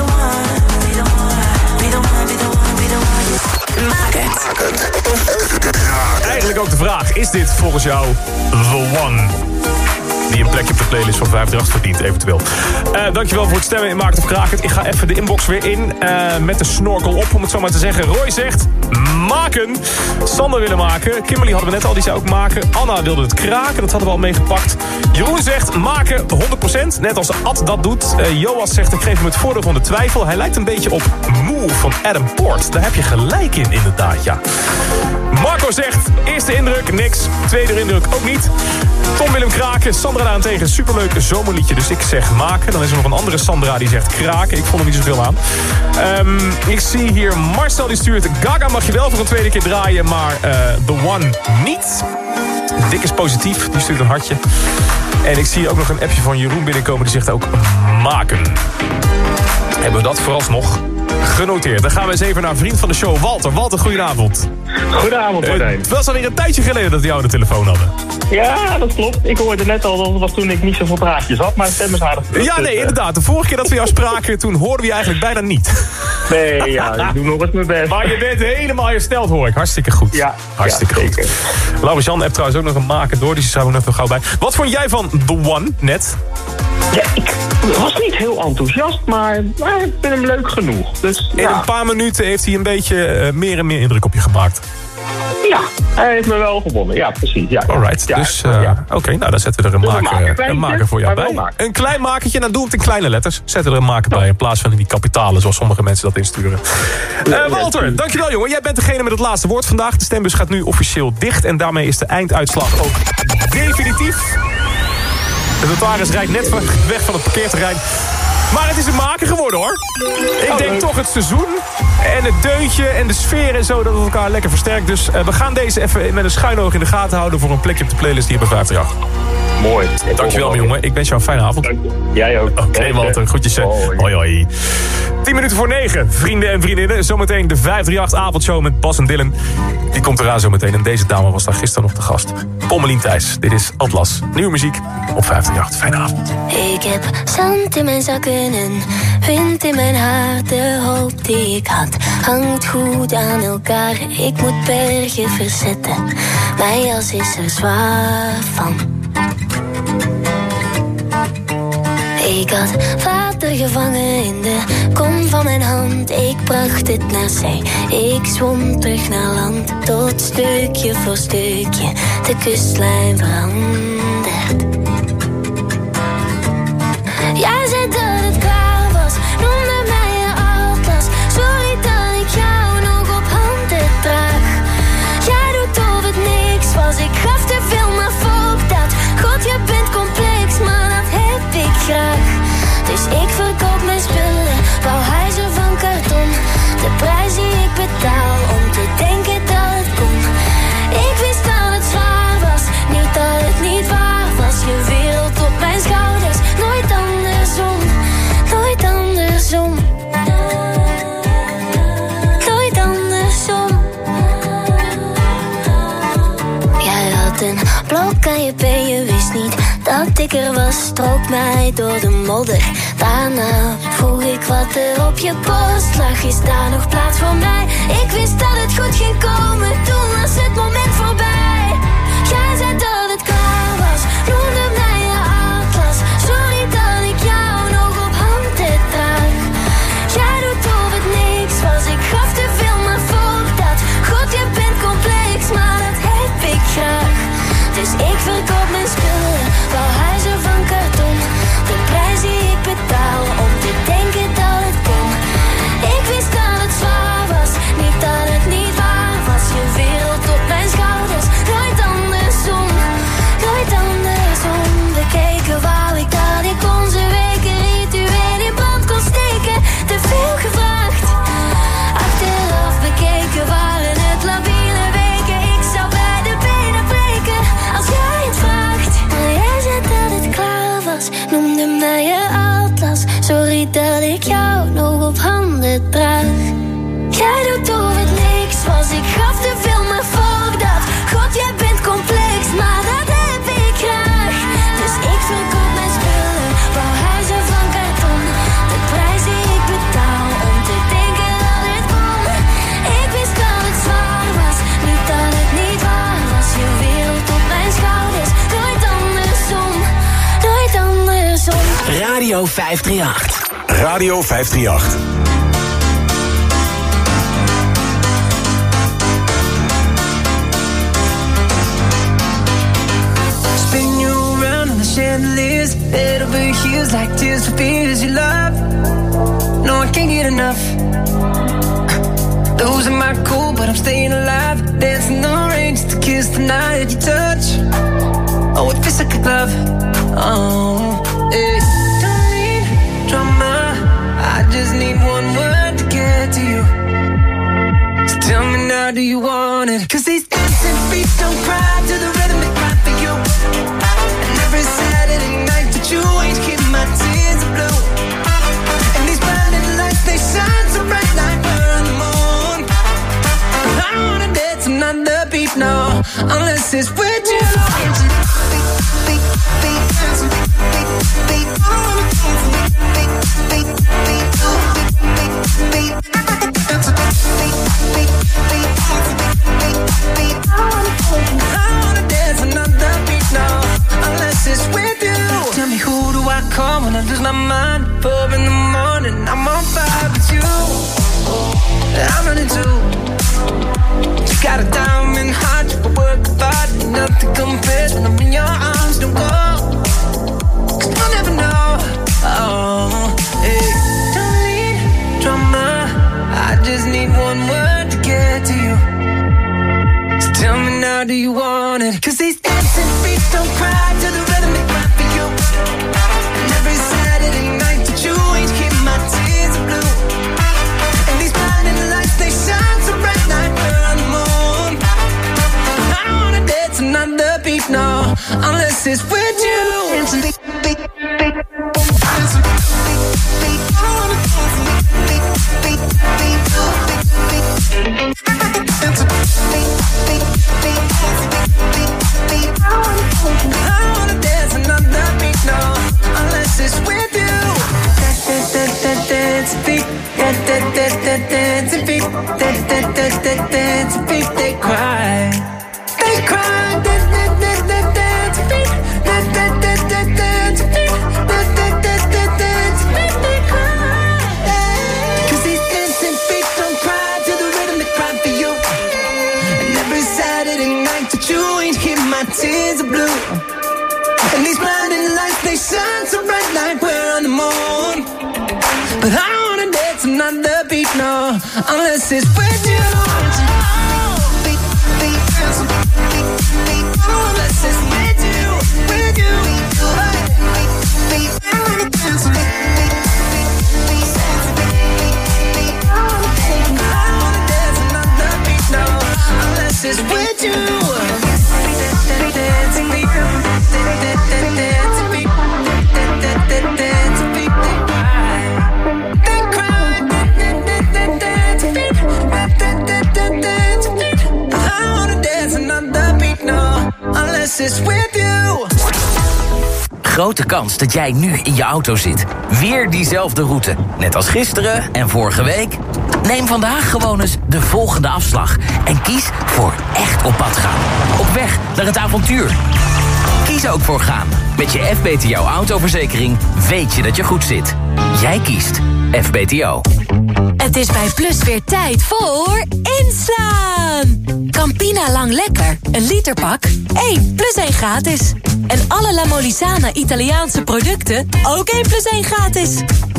Maak het. Eigenlijk ook de vraag, is dit volgens jou The One? Die een plekje op de playlist van 538 verdient, eventueel. Dankjewel voor het stemmen in Maak het of Kraak het. Ik ga even de inbox weer in met de snorkel op, om het zo maar te zeggen. Roy zegt, maken. Sander willen maken. Kimberly hadden we net al, die zei ook maken. Anna wilde het kraken, dat hadden we al meegepakt. Jeroen zegt, maken 100%, net als Ad dat doet. Joas zegt, ik geef hem het voordeel van de twijfel. Hij lijkt een beetje op Move van Adam Port. Daar heb je gelijk in, inderdaad, ja. Marco zegt, eerste indruk, niks. Tweede indruk, ook niet. Tom wil hem kraken. Sandra daarentegen, superleuk zomerliedje. Dus ik zeg maken. Dan is er nog een andere Sandra die zegt kraken. Ik vond hem niet zoveel aan. Ik zie hier Marcel die stuurt, Gaga mag je wel voor een tweede keer draaien, maar The One niet. Dick is positief, die stuurt een hartje. En ik zie ook nog een appje van Jeroen binnenkomen, die zegt ook maken. Hebben we dat vooralsnog genoteerd. Dan gaan we eens even naar een vriend van de show, Walter. Walter, goedenavond. Goedenavond, Martijn. Het was alweer een tijdje geleden dat we jou aan de telefoon hadden. Ja, dat klopt. Ik hoorde net al, dat was toen ik niet zoveel praatjes had, maar stem is aardig. Ja, nee, inderdaad. De vorige keer dat we jou spraken, toen hoorden we je eigenlijk bijna niet. Nee, ja, ik doe nog eens mijn best. Maar je bent helemaal hersteld, hoor ik. Hartstikke goed. Ja, hartstikke goed. Laurens-Jan hebt trouwens ook nog een maken door, die schrijven we nog gauw bij. Wat vond jij van The One, net? Ja, ik was niet heel enthousiast, maar ik vind hem leuk genoeg. Dus, in een paar minuten heeft hij een beetje meer en meer indruk op je gemaakt. Ja, hij heeft me wel gewonnen. Ja, precies. Ja, alright, ja, dus oké, nou dan zetten we er een maker voor jou bij. Maken. Een klein makertje, dan doe het in kleine letters. Zet er een maker bij in plaats van in die kapitalen, zoals sommige mensen dat insturen. Walter, dankjewel jongen. Jij bent degene met het laatste woord vandaag. De stembus gaat nu officieel dicht en daarmee is de einduitslag ook definitief. De notaris rijdt net weg van het parkeerterrein. Maar het is een maker geworden, hoor. Ik denk toch het seizoen en het deuntje en de sfeer en zo, dat het elkaar lekker versterkt. Dus we gaan deze even met een schuin oog in de gaten houden voor een plekje op de playlist hier bij 538. Mooi. Dankjewel, mijn jongen. Ik wens jou een fijne avond. Jij ook. Oké, Walter. Groetjes. Hoi, hoi. 10 minuten voor 9. Vrienden en vriendinnen. Zometeen de 538-avondshow met Bas en Dylan. Die komt eraan zometeen. En deze dame was daar gisteren nog de gast. Pommelien Thijs. Dit is Atlas. Nieuwe muziek op 538. Fijne avond. Ik heb zand in mijn zakken en wind in mijn haar. De hoop die ik had hangt goed aan elkaar. Ik moet bergen verzetten. Mijn jas is er zwaar van. Ik had water gevangen in de kom van mijn hand. Ik bracht het naar zee, ik zwom terug naar land. Tot stukje voor stukje de kustlijn verandert. Jij zei dat het klaar was, noemde mij je atlas. Sorry dat ik jou nog op handen draag. Jij doet of het niks was, ik gaf te veel maar fuck dat. God, je bent complex, maar dat heb ik graag. Dus ik verkoop mijn spullen, bouw huizen van karton. De prijs die ik betaal om te denken dat het kon. Ik wist dat het zwaar was, niet dat het niet waar was. Je wereld op mijn schouders, nooit andersom. Nooit andersom. Nooit andersom. Jij had een blok aan je been, je wist niet dat ik er was. Strook mij door de modder. Daarna vroeg ik wat er op je post lag. Is daar nog plaats voor mij? Ik wist dat het goed ging komen, toen was het moment voorbij. Jij zei dat het klaar was, noemde mij je atlas. Sorry dat ik jou nog op handen draag. Jij doet of het niks was, ik gaf te veel maar fuck dat. God, je bent complex, maar dat heb ik graag. Dus ik verkoop mijn spullen, bouw huizen van karton. De prijs die ik betaal om te denken dat het kon. Ik wist dat het zwaar was, niet dat het niet waar was. Je wereld op mijn schouders, nooit andersom. Nooit andersom. Bekeken wou ik dat ik onze weken ritueel in brand kon steken. Te veel gevraagd. Achteraf bekeken waren het labiele weken. Ik zou bij de benen breken als jij het vraagt. Maar jij zei dat het klaar was, noemde mij je atlas. Sorry dat ik jou nog op handen draag. Jij doet of het niks was, ik gaf te veel maar fuck dat. God, jij bent complex, maar dat heb ik graag. Dus ik verkoop mijn spullen, bouw huizen van karton. De prijs die ik betaal om te denken dat het kon. Ik wist dat het zwaar was, niet dat het niet waar was. Je wereld op mijn schouders, nooit andersom. Nooit andersom. Radio 538. Radio 538. Spin you around on the chandeliers, head over heels like tears for fears you love. No, I can't get enough. Losing my cool, but I'm staying alive. Dancing the rain just to kiss the night you touch. Oh, it feels like a glove. Oh, hey. Don't need drama, I just need one word to get to you. So tell me now, do you want it? 'Cause these dancing feet don't cry to the rhythm they cry for you. And every Saturday night that you ain't keep my tears blue. And these blinding lights, they shine so bright like we're on the moon. I don't wanna dance another beat, no, unless it's with you. Tell me, who do I call when I lose my mind? 4 in the morning, I'm on fire with you. I'm running too. You got a diamond heart, you work hard, nothing compares when I'm in your arms. Don't go, 'cause you'll never know. Oh, hey. Don't need drama, I just need one word to get to you. So tell me now, do you want it? 'Cause these dancing feet don't cry to the rhythm they cry for you. And every Saturday night that you ain't keep my tears blue. And these blinding lights, they shine so bright like we're on the moon. I don't wanna dance another beat, no, unless it's with you. Dancing beat, beat, beat. Dancing beat, beat, beat. I don't wanna dance another beat. another beat, no, unless it's with you. Unless it's with you, with you. I wanna dance with you. I wanna dance another beat, no, unless it's with you. Grote kans dat jij nu in je auto zit. Weer diezelfde route. Net als gisteren en vorige week. Neem vandaag gewoon eens de volgende afslag. En kies voor echt op pad gaan. Op weg naar het avontuur. Kies ook voor gaan. Met je FBTO autoverzekering weet je dat je goed zit. Jij kiest FBTO. Het is bij Plus weer tijd voor inslaan. Campina Lang Lekker, een literpak, 1 plus 1 gratis. En alle La Molisana Italiaanse producten, ook 1 plus 1 gratis.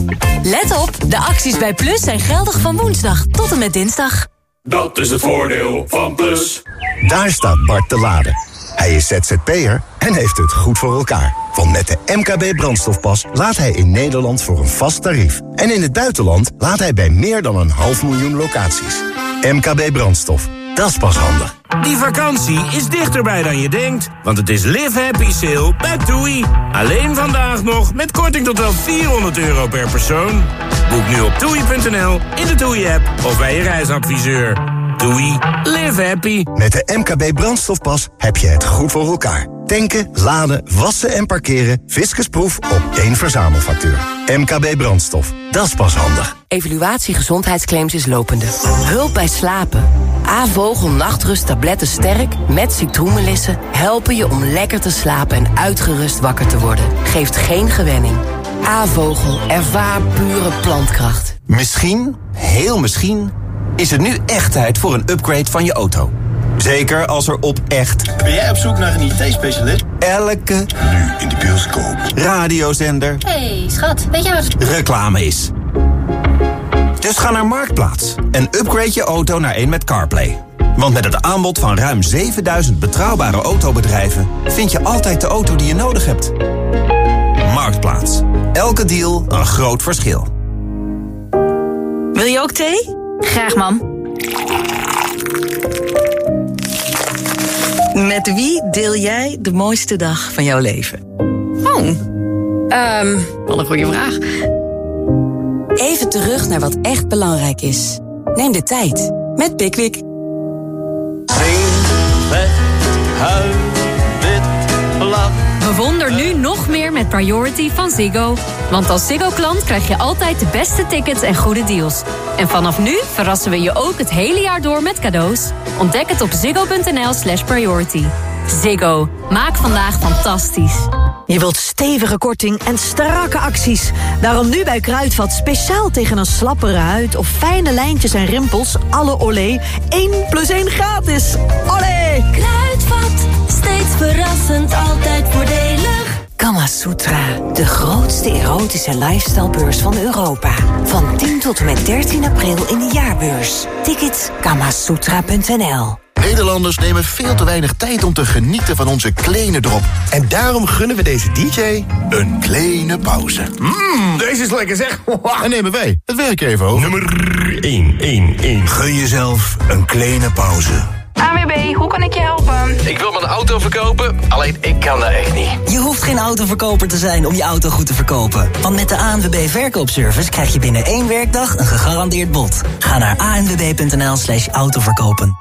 Let op, de acties bij Plus zijn geldig van woensdag tot en met dinsdag. Dat is het voordeel van Plus. Daar staat Bart te laden. Hij is ZZP'er en heeft het goed voor elkaar. Want met de MKB brandstofpas laat hij in Nederland voor een vast tarief. En in het buitenland laat hij bij meer dan 500.000 locaties. MKB brandstof, dat is pas handig. Die vakantie is dichterbij dan je denkt. Want het is Live Happy Sale bij TUI. Alleen vandaag nog met korting tot wel €400 per persoon. Boek nu op TUI.nl, in de TUI-app of bij je reisadviseur. TUI, live happy. Met de MKB brandstofpas heb je het goed voor elkaar. Tanken, laden, wassen en parkeren. Fiscusproef op 1 verzamelfactuur. MKB brandstof, dat is pas handig. Evaluatie gezondheidsclaims is lopende. Hulp bij slapen. A-vogel nachtrust tabletten sterk met citroenmelissen helpen je om lekker te slapen en uitgerust wakker te worden. Geeft geen gewenning. A-vogel, ervaar pure plantkracht. Misschien, heel misschien, is het nu echt tijd voor een upgrade van je auto. Zeker als er op echt... Ben jij op zoek naar een IT-specialist? Elke... Nu in de bioscoop. Radiozender... Hey, schat, weet jij wat... reclame is. Dus ga naar Marktplaats en upgrade je auto naar een met CarPlay. Want met het aanbod van ruim 7000 betrouwbare autobedrijven... vind je altijd de auto die je nodig hebt. Marktplaats. Elke deal een groot verschil. Wil je ook thee? Graag, mam. Met wie deel jij de mooiste dag van jouw leven? Wat een goede vraag. Even terug naar wat echt belangrijk is. Neem de tijd met Pickwick. Bewonder nu nog meer met Priority van Ziggo. Want als Ziggo-klant krijg je altijd de beste tickets en goede deals. En vanaf nu verrassen we je ook het hele jaar door met cadeaus. Ontdek het op ziggo.nl/priority. Ziggo. Maak vandaag fantastisch. Je wilt stevige korting en strakke acties. Daarom nu bij Kruidvat speciaal tegen een slappere huid... of fijne lijntjes en rimpels, alle olé, 1 plus 1 gratis. Olé! Kruidvat, steeds verrassend, altijd voordelig. Kamasutra, de grootste erotische lifestylebeurs van Europa. Van 10 tot en met 13 april in de jaarbeurs. Tickets kamasutra.nl. Nederlanders nemen veel te weinig tijd om te genieten van onze kleine drop. En daarom gunnen we deze DJ een kleine pauze. Deze is lekker zeg. En nemen wij het werk even over. Nummer 1. Gun jezelf een kleine pauze. ANWB, hoe kan ik je helpen? Ik wil mijn auto verkopen, alleen ik kan dat echt niet. Je hoeft geen autoverkoper te zijn om je auto goed te verkopen. Want met de ANWB Verkoopservice krijg je binnen 1 werkdag een gegarandeerd bod. Ga naar anwb.nl/autoverkopen.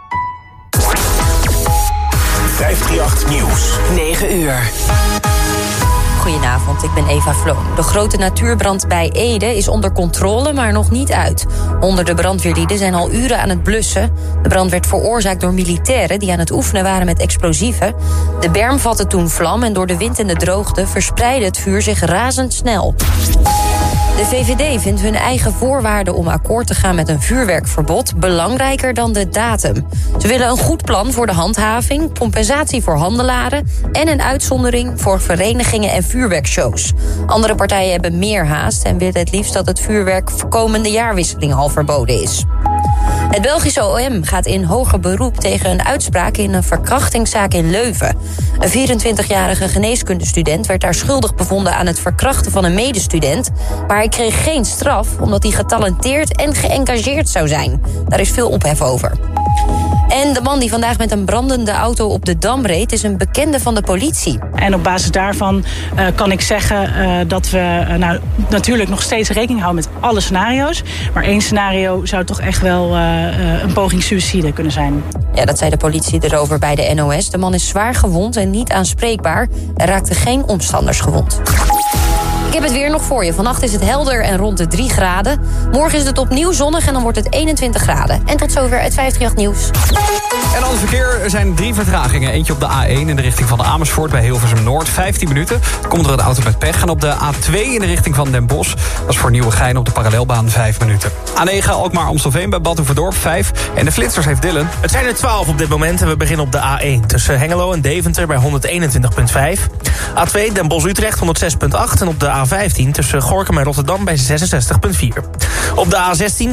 538 Nieuws. 9 uur. Goedenavond, ik ben Eva Vloon. De grote natuurbrand bij Ede is onder controle, maar nog niet uit. Honderden brandweerlieden zijn al uren aan het blussen. De brand werd veroorzaakt door militairen die aan het oefenen waren met explosieven. De berm vatte toen vlam en door de wind en de droogte verspreidde het vuur zich razendsnel. De VVD vindt hun eigen voorwaarden om akkoord te gaan met een vuurwerkverbod belangrijker dan de datum. Ze willen een goed plan voor de handhaving, compensatie voor handelaren en een uitzondering voor verenigingen en vuurwerkshows. Andere partijen hebben meer haast en willen het liefst dat het vuurwerk voor komende jaarwisseling al verboden is. Het Belgische OM gaat in hoger beroep tegen een uitspraak in een verkrachtingszaak in Leuven. Een 24-jarige geneeskundestudent werd daar schuldig bevonden aan het verkrachten van een medestudent. Maar hij kreeg geen straf omdat hij getalenteerd en geëngageerd zou zijn. Daar is veel ophef over. En de man die vandaag met een brandende auto op de Dam reed is een bekende van de politie. En op basis daarvan kan ik zeggen dat we natuurlijk nog steeds rekening houden met alle scenario's. Maar één scenario zou toch echt wel een poging suïcide kunnen zijn. Ja, dat zei de politie erover bij de NOS. De man is zwaar gewond en niet aanspreekbaar. Er raakten geen omstanders gewond. Ik heb het weer nog voor je. Vannacht is het helder en rond de 3 graden. Morgen is het opnieuw zonnig en dan wordt het 21 graden. En tot zover het 538 nieuws. En dan het verkeer. Er zijn 3 vertragingen. Eentje op de A1 in de richting van Amersfoort bij Hilversum Noord. 15 minuten. Komt er een auto met pech. En op de A2 in de richting van Den Bosch. Dat is voor Nieuwegein op de parallelbaan 5 minuten. A9 Alkmaar Amstelveen bij Bad Oeverdorp 5. En de flitsers heeft Dylan. Het zijn er 12 op dit moment en we beginnen op de A1. Tussen Hengelo en Deventer bij 121,5. A2 Den Bosch Utrecht 106,8. En op de A15 tussen Gorinchem en Rotterdam bij 66,4. Op de A16